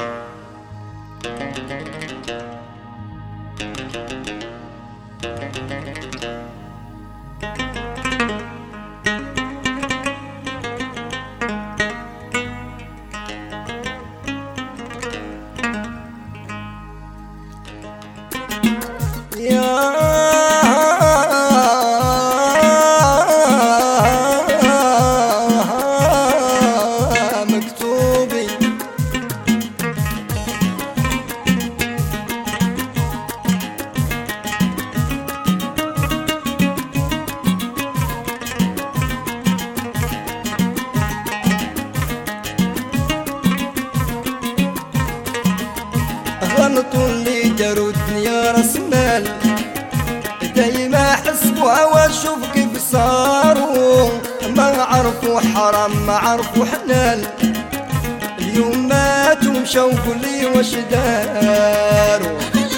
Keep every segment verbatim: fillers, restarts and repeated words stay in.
غلط اللي داروا الدنيا راس مال، دايما حسبوها واشوف كيف صاروا، ما عرفوا حرام ما عرفوا حلال. اليوم ماتوا مشاو قولي واش داروا.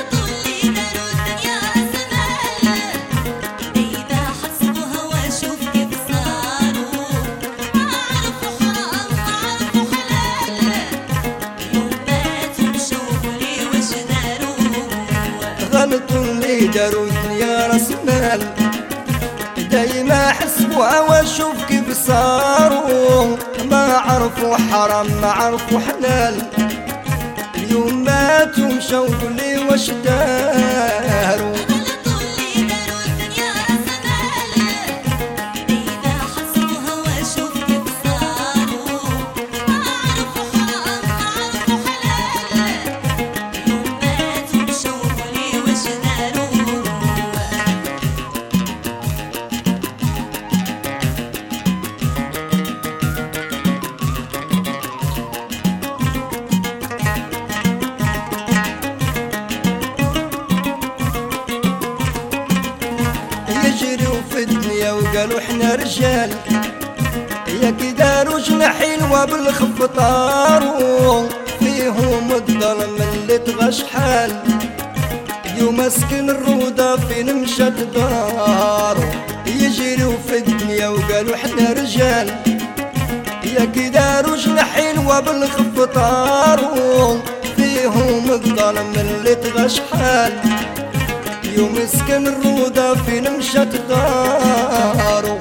غلط اللي داروا الدنيا راس مال، دايما حسبوها واشوف كيف صاروا، ما عرفوا حرام ما عرفوا حلال. اليوم ماتوا مشاو قولي واش داروا. يجروا في الدنيا وقالوا احنا رجال، يا كي داروا جناحين وبالخف طاروا، فيهم الظلم اللي طغى شحال. يوم مسكن الروضة فين مشات دارو. يجروا في الدنيا وقالوا احنا رجال، يا كي داروا جناحين وبالخف طاروا، فيهم الظلم اللي طغى شحال. يوم مسكن الروضة فين مشات دارو.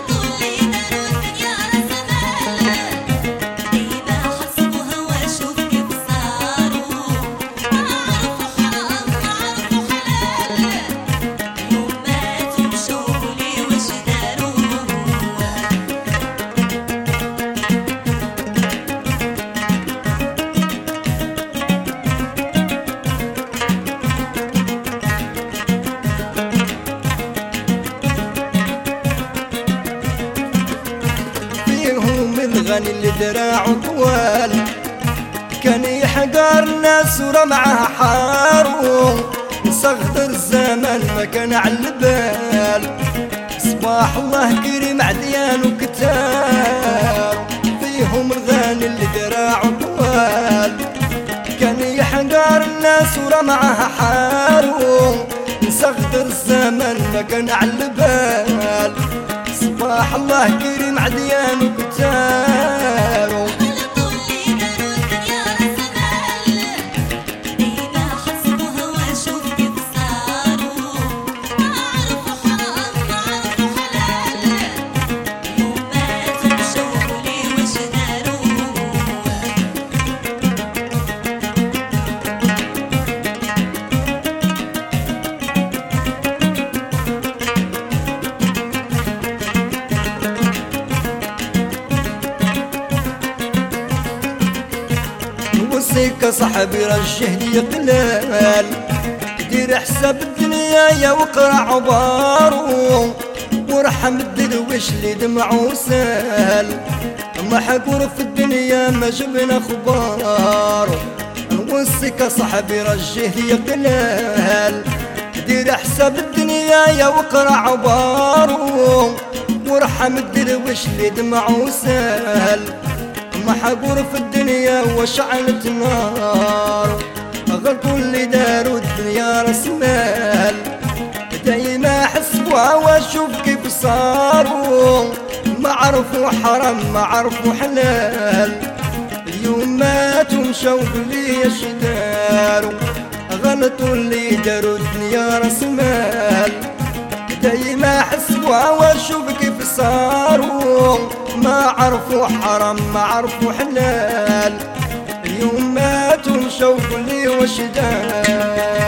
الغني اللي دراعه طوال، كان يحقر الناس ورمعه حارو، صغر الزمن ما كان على البال. صباح الله كريم عديان وكتار، فيهم الغني اللي دراعه طوال، كان يحقر الناس ورمعه حارو، صغر الزمن ما كان على البال. صباح الله كريم عديان وكتارو. وصيك صاحبي رجه لي قلال، دير حساب الدنيا يا وقرا عبارو، وارحم الدرويش اللي دمعو سال. ما حقور في الدنيا ما جبنا خبارو. وصيك صاحبي رجه لي قلال، دير حساب الدنيا يا وقرا عبارو، وارحم الدرويش اللي دمعو سال. ما حقور في الدنيا وشعلت نار، غلطوا اللي داروا الدنيا راس مال، دايما حسبوها واشوف كيف صاروا، ما عرفوا حرام ما عرفوا حلال. اليوم ماتوا الشوق لي يشدارو غلطوا اللي داروا الدنيا راس مال دايما حسبوها واشوف كيف صاروا ما عرفوا حرام ما عرفوا حلال اليوم ماتوا الشوق لي وشدارو